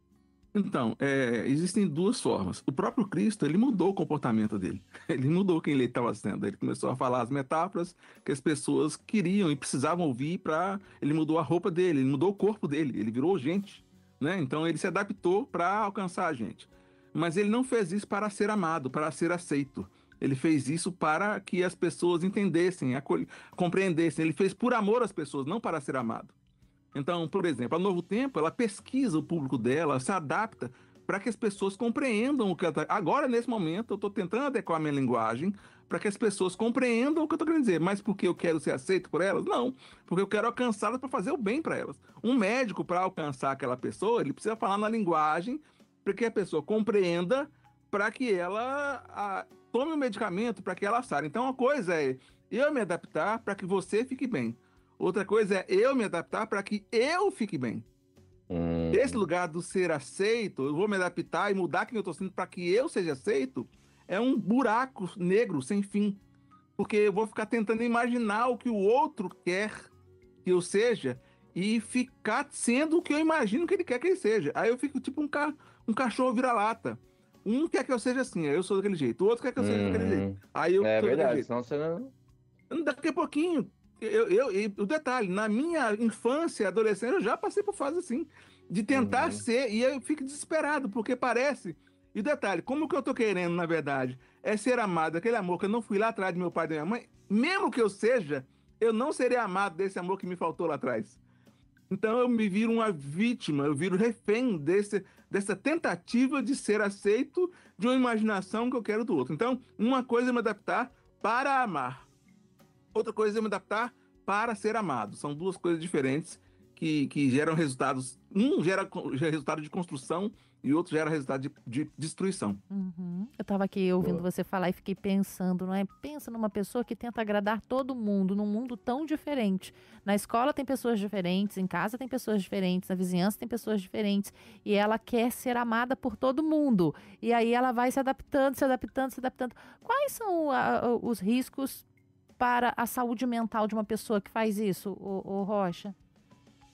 Então, é, existem duas formas. O próprio Cristo, ele mudou o comportamento dele. Ele mudou quem ele estava sendo. Ele começou a falar as metáforas que as pessoas queriam e precisavam ouvir para... Ele mudou a roupa dele, ele mudou o corpo dele, ele virou gente, né? Então, ele se adaptou para alcançar a gente. Mas ele não fez isso para ser amado, para ser aceito. Ele fez isso para que as pessoas entendessem, acol- compreendessem. Ele fez por amor às pessoas, não para ser amado. Então, por exemplo, a Novo Tempo, ela pesquisa o público dela, se adapta para que as pessoas compreendam o que ela tá... Agora, nesse momento, eu estou tentando adequar a minha linguagem para que as pessoas compreendam o que eu estou querendo dizer. Mas porque eu quero ser aceito por elas? Não. Porque eu quero alcançá-las para fazer o bem para elas. Um médico, para alcançar aquela pessoa, ele precisa falar na linguagem para que a pessoa compreenda, para que ela a, tome o medicamento, para que ela sare. Então, uma coisa é eu me adaptar para que você fique bem. Outra coisa é eu me adaptar para que eu fique bem. Hum, Esse lugar do ser aceito, eu vou me adaptar e mudar quem eu estou sendo para que eu seja aceito, é um buraco negro sem fim. Porque eu vou ficar tentando imaginar o que o outro quer que eu seja e ficar sendo o que eu imagino que ele quer que ele seja. Aí eu fico tipo um, ca... um cachorro vira-lata. Um quer que eu seja assim, aí eu sou daquele jeito. O outro quer que eu seja daquele Uhum. jeito. Aí eu é sou daquele verdade, jeito. senão você não... Daqui a pouquinho, eu, eu, e o detalhe, na minha infância e adolescência, eu já passei por fase assim, de tentar Uhum. ser, e eu fico desesperado, porque parece. E o detalhe, como que eu tô querendo, na verdade, é ser amado, aquele amor que eu não fui lá atrás do meu pai e da minha mãe, mesmo que eu seja, eu não serei amado desse amor que me faltou lá atrás. Então eu me viro uma vítima, eu viro refém desse, dessa tentativa de ser aceito de uma imaginação que eu quero do outro. Então, uma coisa é me adaptar para amar. Outra coisa é me adaptar para ser amado. São duas coisas diferentes que, que geram resultados. Um gera, gera resultado de construção e outro gera resultado de, de destruição. Uhum. Eu estava aqui ouvindo Boa. você falar e fiquei pensando, não é? Pensa numa pessoa que tenta agradar todo mundo, num mundo tão diferente. Na escola tem pessoas diferentes, em casa tem pessoas diferentes, na vizinhança tem pessoas diferentes. E ela quer ser amada por todo mundo. E aí ela vai se adaptando, se adaptando, se adaptando. Quais são ah, os riscos para a saúde mental de uma pessoa que faz isso, ô, ô Rocha?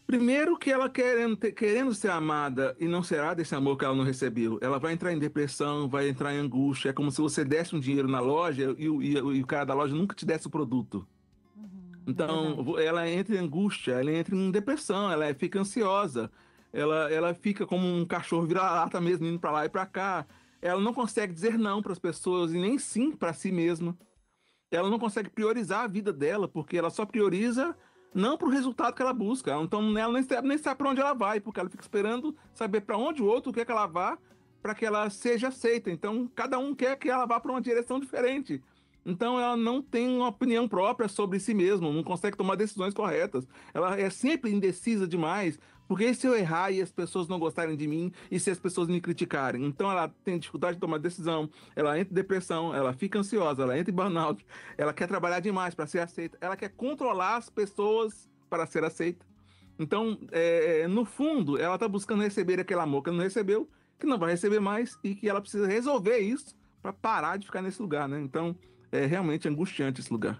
Primeiro que ela querendo, ter- querendo ser amada e não será desse amor que ela não recebeu, ela vai entrar em depressão, vai entrar em angústia. É como se você desse um dinheiro na loja e o, e o- e o cara da loja nunca te desse o produto. Então, verdade. vo- ela entra em angústia, ela entra em depressão, ela fica ansiosa, ela, ela fica como um cachorro vira-lata mesmo, indo pra lá e pra cá. Ela não consegue dizer não para as pessoas e nem sim para si mesma. Ela não consegue priorizar a vida dela, porque ela só prioriza não para o resultado que ela busca. Então, ela nem sabe, nem sabe para onde ela vai, porque ela fica esperando saber para onde o outro quer que ela vá, para que ela seja aceita. Então, cada um quer que ela vá para uma direção diferente. Então, ela não tem uma opinião própria sobre si mesma, não consegue tomar decisões corretas. Ela é sempre indecisa demais, porque e se eu errar e as pessoas não gostarem de mim, e se as pessoas me criticarem? Então, ela tem dificuldade de tomar decisão, ela entra em depressão, ela fica ansiosa, ela entra em burnout, ela quer trabalhar demais para ser aceita, ela quer controlar as pessoas para ser aceita. Então, é, no fundo, ela está buscando receber aquele amor que ela não recebeu, que não vai receber mais, e que ela precisa resolver isso para parar de ficar nesse lugar, né? Então, é realmente angustiante esse lugar.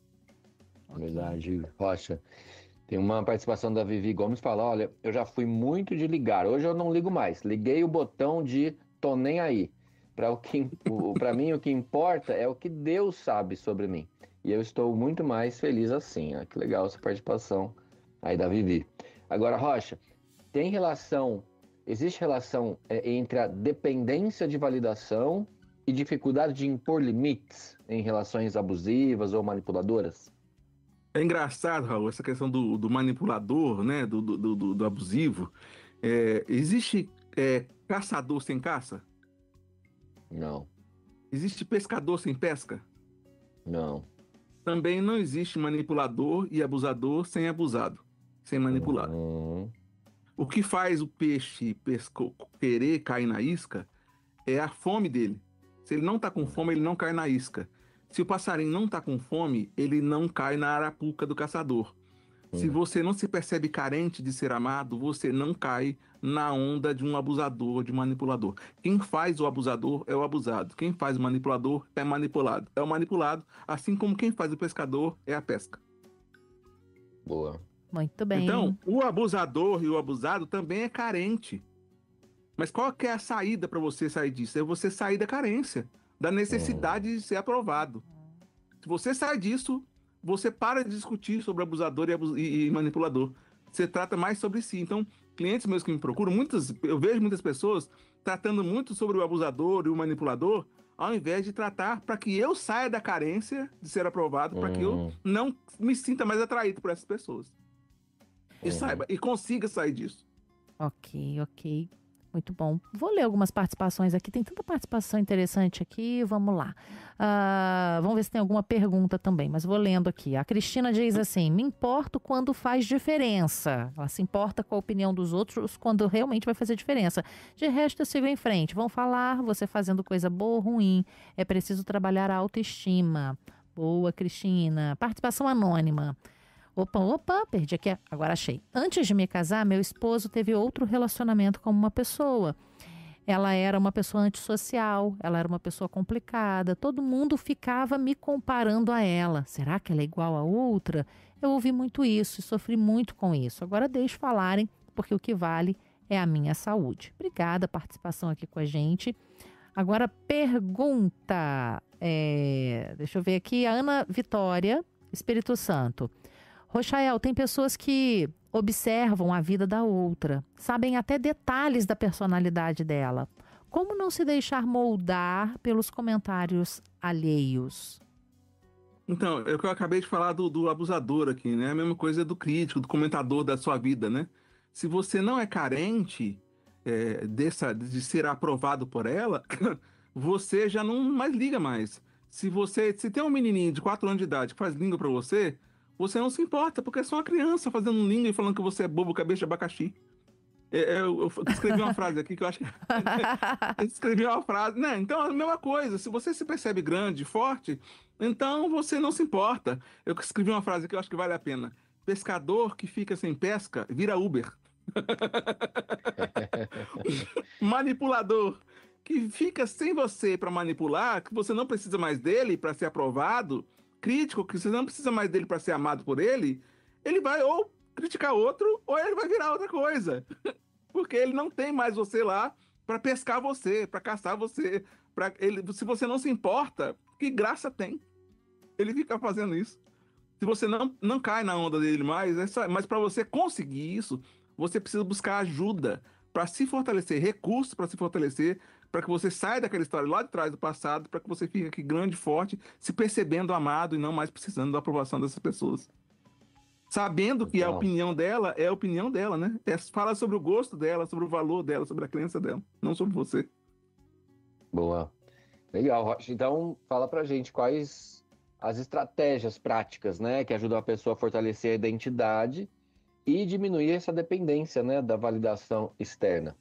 Verdade, Rocha. Tem uma participação da Vivi Gomes que fala: olha, eu já fui muito de ligar, hoje eu não ligo mais. Liguei o botão de tô nem aí. Para o que, para mim, o que importa é o que Deus sabe sobre mim. E eu estou muito mais feliz assim. Ah, que legal essa participação aí da Vivi. Agora, Rocha, tem relação, existe relação é, entre a dependência de validação e dificuldade de impor limites em relações abusivas ou manipuladoras? É engraçado, Raul, essa questão do, do manipulador, né, do, do, do, do abusivo. É, existe é, caçador sem caça? Não, Existe pescador sem pesca? não. Também não existe manipulador e abusador sem abusado, sem manipulado. Uhum. O que faz o peixe pesco, querer cair na isca é a fome dele. Se ele não está com fome, ele não cai na isca. Se o passarinho não está com fome, ele não cai na arapuca do caçador. Se você não se percebe carente de ser amado, você não cai na onda de um abusador, de um manipulador. Quem faz o abusador é o abusado. Quem faz o manipulador é manipulado. É o manipulado, assim como quem faz o pescador é a pesca. Boa. Muito bem. Então, o abusador e o abusado também é carente. Mas qual que é a saída para você sair disso? É você sair da carência, da necessidade de ser aprovado. Se você sai disso, você para de discutir sobre abusador e, abus e, e manipulador. Você trata mais sobre si. Então, clientes meus que me procuram, muitas, eu vejo muitas pessoas tratando muito sobre o abusador e o manipulador, ao invés de tratar para que eu saia da carência de ser aprovado, para que eu não me sinta mais atraído por essas pessoas. E saiba, e consiga sair disso. Ok, ok. Muito bom. Vou ler algumas participações aqui. Tem tanta participação interessante aqui. Vamos lá. Ah, vamos ver se tem alguma pergunta também, mas vou lendo aqui. A Cristina diz assim: me importo quando faz diferença. Ela se importa com a opinião dos outros quando realmente vai fazer diferença. De resto, eu sigo em frente. Vão falar, você fazendo coisa boa ou ruim. É preciso trabalhar a autoestima. Boa, Cristina. Participação anônima. Opa, opa, perdi aqui, agora achei. Antes de me casar, meu esposo teve outro relacionamento com uma pessoa. Ela era uma pessoa antissocial, ela era uma pessoa complicada, todo mundo ficava me comparando a ela. Será que ela é igual a outra? Eu ouvi muito isso e sofri muito com isso. Agora deixo falarem, porque o que vale é a minha saúde. Obrigada a participação aqui com a gente. Agora, pergunta, é, deixa eu ver aqui, a Ana Vitória, Espírito Santo. Rochael, tem pessoas que observam a vida da outra, sabem até detalhes da personalidade dela. Como não se deixar moldar pelos comentários alheios? Então, é o que eu acabei de falar do, do abusador aqui, né? A mesma coisa do crítico, do comentador da sua vida, né? Se você não é carente é, dessa, de ser aprovado por ela, você já não mais liga mais. Se você, se tem um menininho de quatro anos de idade que faz língua pra você, você não se importa, porque é só uma criança fazendo um língua e falando que você é bobo, cabeça de abacaxi. É, eu, eu escrevi uma frase aqui que eu acho que... eu escrevi uma frase... Né? Então, é a mesma coisa. Se você se percebe grande, forte, então você não se importa. Eu escrevi uma frase que eu acho que vale a pena. Pescador que fica sem pesca, vira Uber. Manipulador que fica sem você para manipular, que você não precisa mais dele para ser aprovado... crítico, que você não precisa mais dele para ser amado por ele, ele vai ou criticar outro, ou ele vai virar outra coisa. Porque ele não tem mais você lá para pescar você, para caçar você. Pra ele, se você não se importa, que graça tem ele ficar fazendo isso? Se você não, não cai na onda dele mais, é só, mas para você conseguir isso, você precisa buscar ajuda para se fortalecer, recursos para se fortalecer, para que você saia daquela história lá de trás do passado, para que você fique aqui grande, forte, se percebendo amado e não mais precisando da aprovação dessas pessoas. Sabendo que a opinião dela é a opinião dela, né? É, fala sobre o gosto dela, sobre o valor dela, sobre a crença dela, não sobre você. Boa. Legal, Rocha. Então, fala pra gente quais as estratégias práticas, né, que ajudam a pessoa a fortalecer a identidade e diminuir essa dependência, né, da validação externa.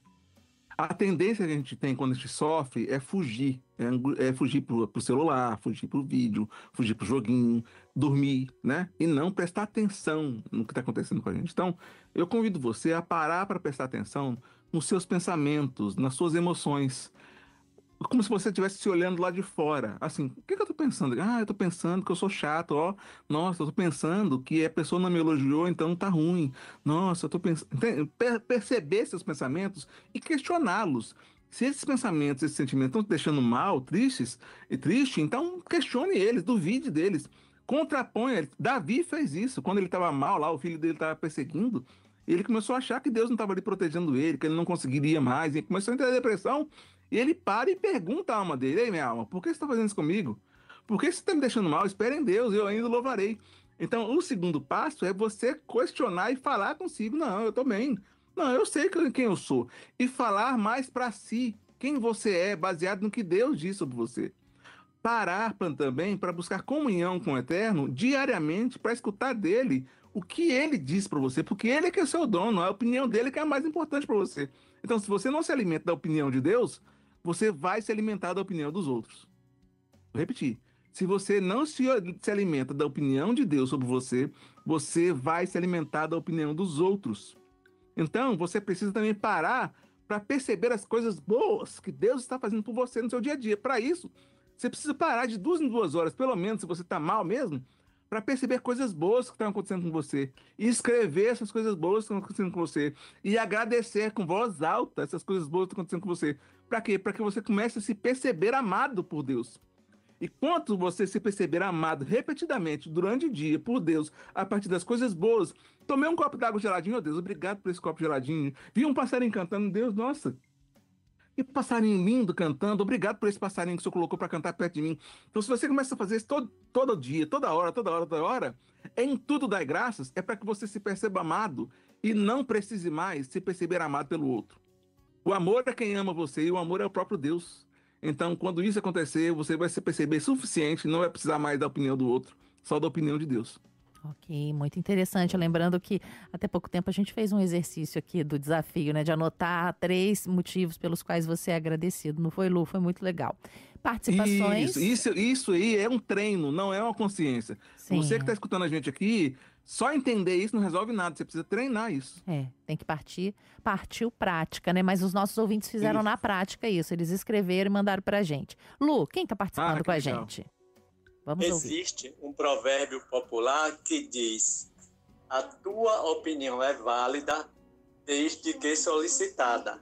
A tendência que a gente tem quando a gente sofre é fugir. É, é fugir pro, pro celular, fugir pro vídeo, fugir pro joguinho, dormir, né? E não prestar atenção no que está acontecendo com a gente. Então, eu convido você a parar para prestar atenção nos seus pensamentos, nas suas emoções. Como se você estivesse se olhando lá de fora. Assim, o que, que eu tô pensando? Ah, eu tô pensando que eu sou chato, ó. Nossa, eu tô pensando que a pessoa não me elogiou, então tá ruim. Nossa, eu tô pensando... Per- perceber seus pensamentos e questioná-los. Se esses pensamentos, esses sentimentos estão te deixando mal, tristes e triste, então questione eles, duvide deles. Contraponha eles. Davi fez isso. Quando ele estava mal lá, o filho dele estava perseguindo, ele começou a achar que Deus não estava ali protegendo ele, que ele não conseguiria mais, e começou a entrar em depressão. E ele para e pergunta à alma dele: ei, minha alma, por que você está fazendo isso comigo? Por que você está me deixando mal? Espere em Deus, eu ainda louvarei. Então, o segundo passo é você questionar e falar consigo: não, eu estou bem. Não, eu sei quem eu sou. E falar mais para si, quem você é, baseado no que Deus diz sobre você. Parar pra, também para buscar comunhão com o Eterno diariamente, para escutar dele o que ele diz para você, porque ele é que é o seu dono, a opinião dele que é a mais importante para você. Então, se você não se alimenta da opinião de Deus, você vai se alimentar da opinião dos outros. Vou repetir. Se você não se, se alimenta da opinião de Deus sobre você, você vai se alimentar da opinião dos outros. Então, você precisa também parar para perceber as coisas boas que Deus está fazendo por você no seu dia a dia. Para isso, você precisa parar de duas em duas horas, pelo menos, se você está mal mesmo, para perceber coisas boas que estão acontecendo com você. E escrever essas coisas boas que estão acontecendo com você. E agradecer com voz alta essas coisas boas que estão acontecendo com você. Para quê? Para que você comece a se perceber amado por Deus. E quanto você se perceber amado repetidamente durante o dia por Deus, a partir das coisas boas, tomei um copo d'água geladinho, oh Deus, obrigado por esse copo geladinho. Vi um passarinho cantando, Deus, nossa, que passarinho lindo cantando, obrigado por esse passarinho que o Senhor colocou para cantar perto de mim. Então, se você começa a fazer isso todo, todo dia, toda hora, toda hora, toda hora, em tudo dar graças, é para que você se perceba amado e não precise mais se perceber amado pelo outro. O amor é quem ama você e o amor é o próprio Deus. Então, quando isso acontecer, você vai se perceber suficiente, não vai precisar mais da opinião do outro, só da opinião de Deus. Ok, muito interessante. Lembrando que até pouco tempo a gente fez um exercício aqui do desafio, né? De anotar três motivos pelos quais você é agradecido. Não foi, Lu? Foi muito legal. Participações... Isso, isso, isso aí é um treino, não é uma consciência. Sim. Você que está escutando a gente aqui, só entender isso não resolve nada, você precisa treinar isso. É, tem que partir, partiu prática, né? Mas os nossos ouvintes fizeram Isso. na prática isso. Eles escreveram e mandaram pra gente. Lu, quem tá participando Ah, que com a legal. gente? Vamos ouvir. Existe um provérbio popular que diz: a tua opinião é válida desde que solicitada.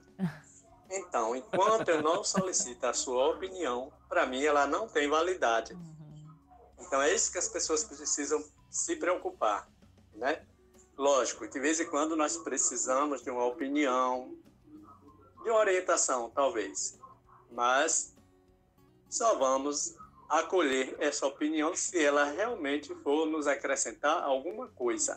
Então, enquanto eu não solicito a sua opinião, para mim ela não tem validade. Então é isso que as pessoas precisam se preocupar, né? Lógico, de vez em quando nós precisamos de uma opinião, de uma orientação, talvez. Mas só vamos acolher essa opinião se ela realmente for nos acrescentar alguma coisa.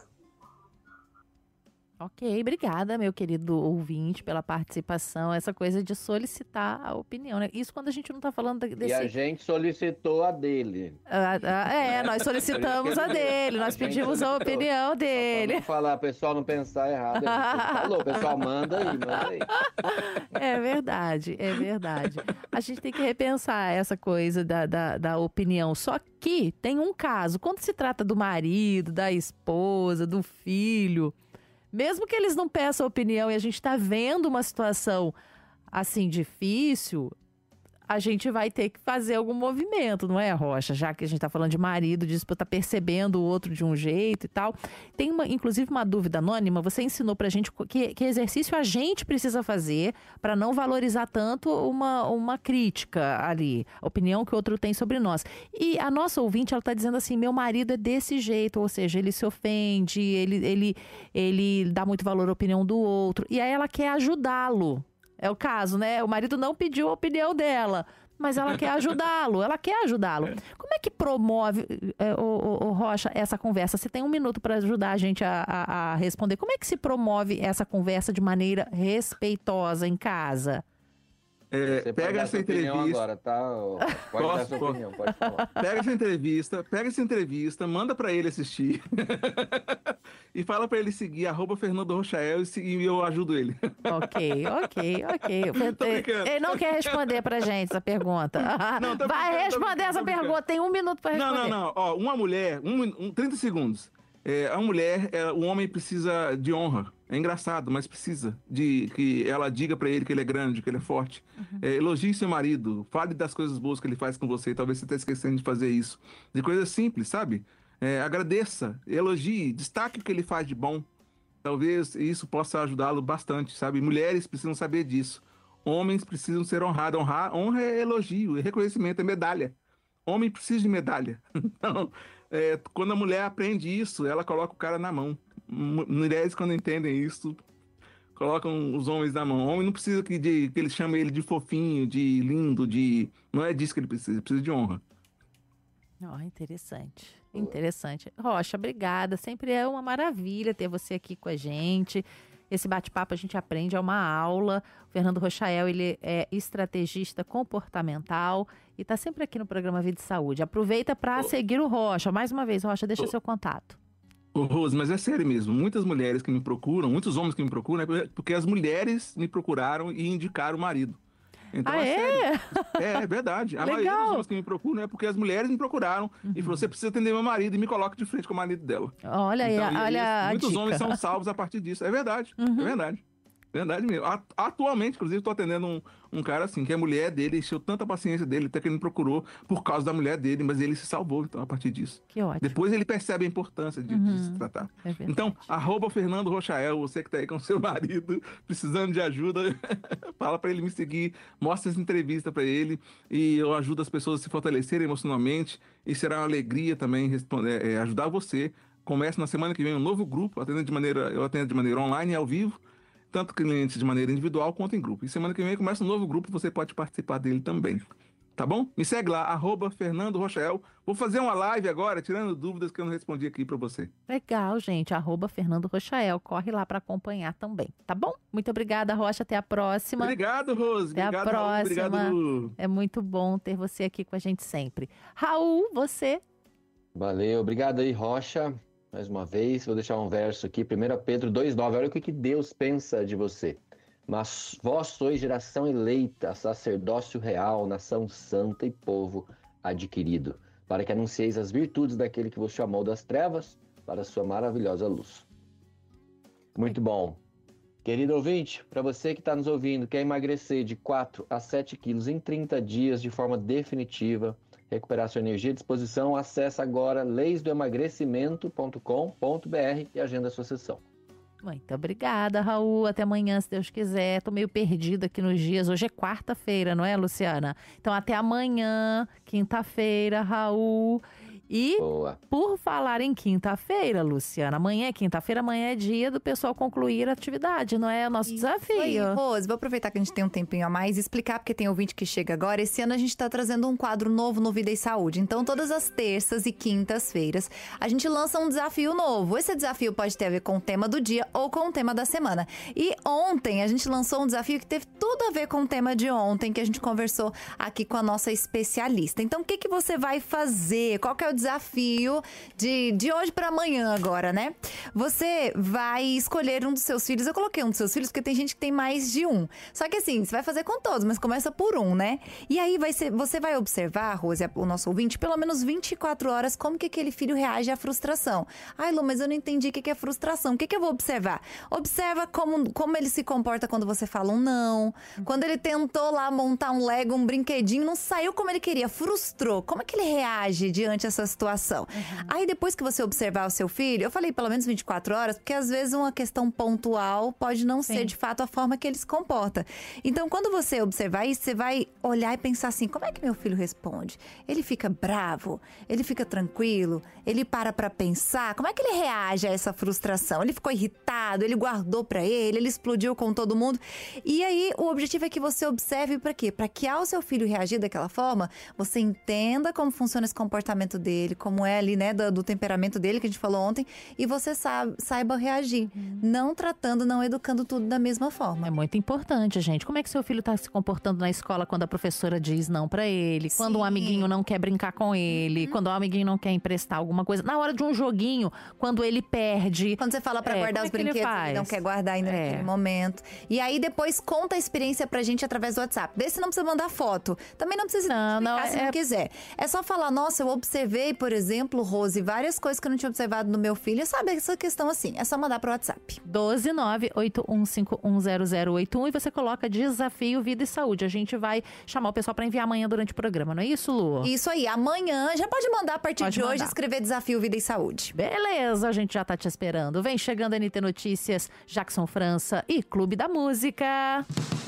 Ok, obrigada, meu querido ouvinte, pela participação. Essa coisa de solicitar a opinião, né? Isso quando a gente não tá falando desse... E a gente solicitou a dele. Ah, ah, é, nós solicitamos a dele, nós A gente pedimos a solicitou. opinião Pra dele. não falar, pessoal não pensar errado. A gente falou, pessoal, manda aí, manda aí. É verdade, é verdade. A gente tem que repensar essa coisa da, da, da opinião. Só que tem um caso, quando se trata do marido, da esposa, do filho, mesmo que eles não peçam opinião e a gente está vendo uma situação assim difícil, a gente vai ter que fazer algum movimento, não é, Rocha? Já que a gente tá falando de marido, de esposa, tá percebendo o outro de um jeito e tal. Tem, uma, inclusive, uma dúvida anônima. Você ensinou pra gente que, que exercício a gente precisa fazer para não valorizar tanto uma, uma crítica ali, a opinião que o outro tem sobre nós. E a nossa ouvinte, ela tá dizendo assim, meu marido é desse jeito, ou seja, ele se ofende, ele, ele, ele dá muito valor à opinião do outro. E aí ela quer ajudá-lo. É o caso, né? O marido não pediu a opinião dela, mas ela quer ajudá-lo, ela quer ajudá-lo. Como é que promove, é, o, o, o Rocha, essa conversa? Você tem um minuto para ajudar a gente a, a, a responder. Como é que se promove essa conversa de maneira respeitosa em casa? É, Você pega essa entrevista. Agora, tá? Pode Posso, dar sua posso. opinião, pode falar. Pega essa entrevista, pega essa entrevista, manda pra ele assistir e fala pra ele seguir arroba Fernando Rochael e, seguir, e eu ajudo ele. Ok, ok, ok. Tô brincando. Ele não quer responder pra gente essa pergunta. Não, tô Vai brincando, tô responder brincando, essa tô brincando. pergunta, tem um minuto pra responder. Não, não, não. Ó, uma mulher, um, um, trinta segundos. É, a mulher, é, o homem precisa de honra. É engraçado, mas precisa de que ela diga pra ele que ele é grande, que ele é forte. Uhum. É, elogie seu marido, fale das coisas boas que ele faz com você. Talvez você esteja esquecendo de fazer isso. De coisas simples, sabe? É, agradeça, elogie, destaque o que ele faz de bom. Talvez isso possa ajudá-lo bastante, sabe? Mulheres precisam saber disso. Homens precisam ser honrados. Honrar, honra é elogio, é reconhecimento, é medalha. Homem precisa de medalha. Então, é, quando a mulher aprende isso, ela coloca o cara na mão. Mulheres, quando entendem isso, colocam os homens na mão. O homem não precisa que, de, que ele chame ele de fofinho, de lindo, de... Não é disso que ele precisa, ele precisa de honra. Oh, interessante, interessante. Rocha, obrigada. Sempre é uma maravilha ter você aqui com a gente. Esse bate-papo a gente aprende, é uma aula. O Fernando Rochael, ele é estrategista comportamental e está sempre aqui no programa Vida e Saúde. Aproveita para seguir o Rocha. Mais uma vez, Rocha, deixa o seu contato. Ô, Rose, mas é sério mesmo. Muitas mulheres que me procuram, muitos homens que me procuram, é porque as mulheres me procuraram e indicaram o marido. Então, ah, é, é? sério. É, é verdade. A Legal. maioria dos homens que me procuram é porque as mulheres me procuraram uhum. e falou, você precisa atender meu marido e me coloca de frente com o marido dela. Olha então, aí, e, olha e, a muitos dica. homens são salvos a partir disso. É verdade, uhum. é verdade. Verdade mesmo. Atualmente, inclusive, estou atendendo um, um cara assim, que a mulher dele encheu tanta paciência dele, até que ele me procurou por causa da mulher dele, mas ele se salvou, então, a partir disso. Que ótimo. Depois ele percebe a importância de, uhum. de se tratar. É então, arroba Fernando Rochael, você que está aí com seu marido, precisando de ajuda, fala para ele me seguir, mostra essa entrevista para ele e eu ajudo as pessoas a se fortalecerem emocionalmente e será uma alegria também responder, é, ajudar você. Começa na semana que vem um novo grupo, atendo de maneira, eu atendo de maneira online e ao vivo, tanto clientes de maneira individual quanto em grupo. E semana que vem começa um novo grupo, você pode participar dele também. Tá bom? Me segue lá, arroba Fernando Rochael. Vou fazer uma live agora, tirando dúvidas que eu não respondi aqui para você. Legal, gente. Arroba Fernando Rochael. Corre lá para acompanhar também, tá bom? Muito obrigada, Rocha. Até a próxima. Obrigado, Rose. Até obrigado, a próxima. Raul. Obrigado, Lu. É muito bom ter você aqui com a gente sempre. Raul, você? Valeu. Obrigado aí, Rocha. Mais uma vez, vou deixar um verso aqui, primeiro Pedro dois, nove. Olha o que, que Deus pensa de você. Mas vós sois geração eleita, sacerdócio real, nação santa e povo adquirido, para que anuncieis as virtudes daquele que vos chamou das trevas para a sua maravilhosa luz. Muito bom. Querido ouvinte, para você que está nos ouvindo, quer emagrecer de quatro a sete quilos em trinta dias de forma definitiva, recuperar sua energia e disposição, acesse agora leis do emagrecimento ponto com ponto br e agenda a sua sessão. Muito obrigada, Raul. Até amanhã, se Deus quiser. Tô meio perdida aqui nos dias. Hoje é quarta-feira, não é, Luciana? Então, até amanhã, quinta-feira, Raul. E Boa. Por falar em quinta-feira, Luciana, amanhã é quinta-feira, amanhã é dia do pessoal concluir a atividade, não é o nosso Isso desafio. aí, Rose, vou aproveitar que a gente tem um tempinho a mais e explicar, porque tem ouvinte que chega agora. Esse ano a gente tá trazendo um quadro novo no Vida e Saúde. Então, todas as terças e quintas-feiras, a gente lança um desafio novo. Esse desafio pode ter a ver com o tema do dia ou com o tema da semana. E ontem a gente lançou um desafio que teve tudo a ver com o tema de ontem, que a gente conversou aqui com a nossa especialista. Então, o que, que você vai fazer? Qual que é o desafio de, de hoje para amanhã agora, né? Você vai escolher um dos seus filhos. Eu coloquei um dos seus filhos porque tem gente que tem mais de um. Só que assim, você vai fazer com todos, mas começa por um, né? E aí vai ser, você vai observar, Rose, o nosso ouvinte, pelo menos vinte e quatro horas, como que aquele filho reage à frustração. Ai, Lu, mas eu não entendi o que é frustração. O que, que eu vou observar? Observa como, como ele se comporta quando você fala um não. Quando ele tentou lá montar um Lego, um brinquedinho, não saiu como ele queria, frustrou. Como é que ele reage diante dessa situação? Uhum. Aí depois que você observar o seu filho, eu falei pelo menos vinte e quatro horas, porque às vezes uma questão pontual pode não Sim. ser de fato a forma que ele se comporta. Então quando você observar isso, você vai olhar e pensar assim, como é que meu filho responde? Ele fica bravo? Ele fica tranquilo? Ele para pra pensar? Como é que ele reage a essa frustração? Ele ficou irritado? Ele guardou pra ele? Ele explodiu com todo mundo? E aí o objetivo é que você observe pra quê? Pra que ao seu filho reagir daquela forma, você entenda como funciona esse comportamento dele, como é ali, né, do, do temperamento dele, que a gente falou ontem, e você sabe, saiba reagir. Hum. Não tratando, não educando tudo da mesma forma. É muito importante, gente. Como é que seu filho tá se comportando na escola quando a professora diz não pra ele? Sim. Quando um amiguinho não quer brincar com ele? Hum. Quando o amiguinho não quer emprestar alguma coisa? Na hora de um joguinho, quando ele perde. Quando você fala pra é, guardar os é brinquedos, ele, ele não quer guardar ainda é. naquele momento. E aí depois conta a experiência pra gente através do WhatsApp. Desse não precisa mandar foto. Também não precisa não, explicar não, se é... não quiser. É só falar, nossa, eu observei, por exemplo, Rose, várias coisas que eu não tinha observado no meu filho. Sabe essa questão assim? É só mandar pro WhatsApp. doze nove oito um cinco um zero zero oito um e você coloca Desafio Vida e Saúde. A gente vai chamar o pessoal pra enviar amanhã durante o programa, não é isso, Lu? Isso aí. Amanhã, já pode mandar a partir pode de mandar. hoje, escrever Desafio Vida e Saúde. Beleza, a gente já tá te esperando. Vem chegando a N T Notícias, Jackson França e Clube da Música.